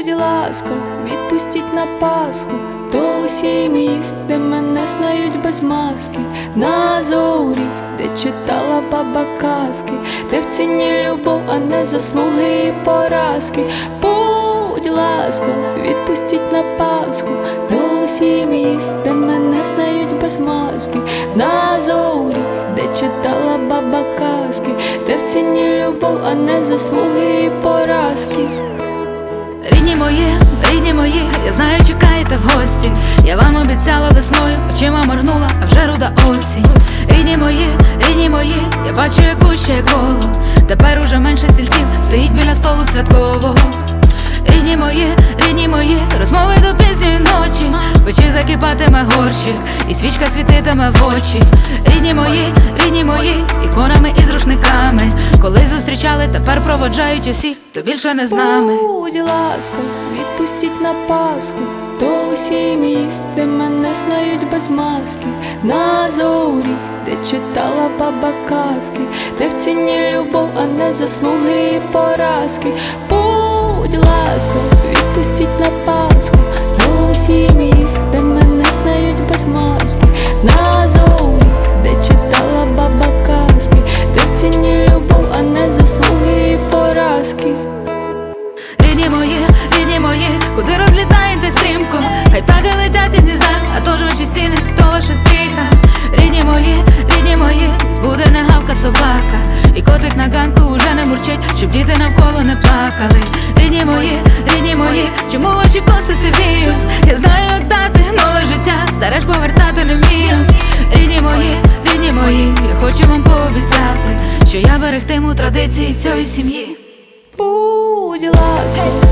Будь ласка, відпустіть на Пасху до сім'ї, де мене знають без маски, на зорі, де читала баба казки, де в ціні любов, а не заслуги і поразки. Будь ласка, відпустіть на Пасху до сім'ї, де мене знають без маски, на зорі, де читала баба казки, де в ціні любов, а не заслуги і поразки. Рідні мої, я знаю, чекаєте в гості. Я вам обіцяла весною, очима моргнула, а вже руда осінь. Рідні мої, я бачу, як вуще, як голо. Тепер уже менше стільців стоїть біля столу святкового. Рідні мої, розмови до пізньої ночі. Печі закипатиме горщик, і свічка світитиме в очі. Рідні мої, іконами і з рушниками. Колись зустрічали, тепер проводжають усіх, хто більше не з нами. Будь ласка, відпустіть на Пасху до сім'ї, де мене знають без маски, на зорі, де читала баба казки, де в ціні любов, а не заслуги і поразки. Будь ласка, відпустіть на Пасху до сім'ї, де мене знають без маски, на зорі, де читала баба казки, де в ціні любов, а не заслуги і поразки. Рідні мої, куди розлітаєте стрімко? Хай птахи летять із гнізда, а то ж ваші стіни, то ваша стріха. Рідні мої, збуде не гавка собака, і котик на ганку уже не мурчить, щоб діти навколо не плакали. Рідні мої, чому ваші коси сивіють? Я знаю, як дати нове життя, старе ж повертати не вмію. Рідні мої, я хочу вам пообіцяти, що я берегтиму традиції цієї сім'ї. Будь ласка,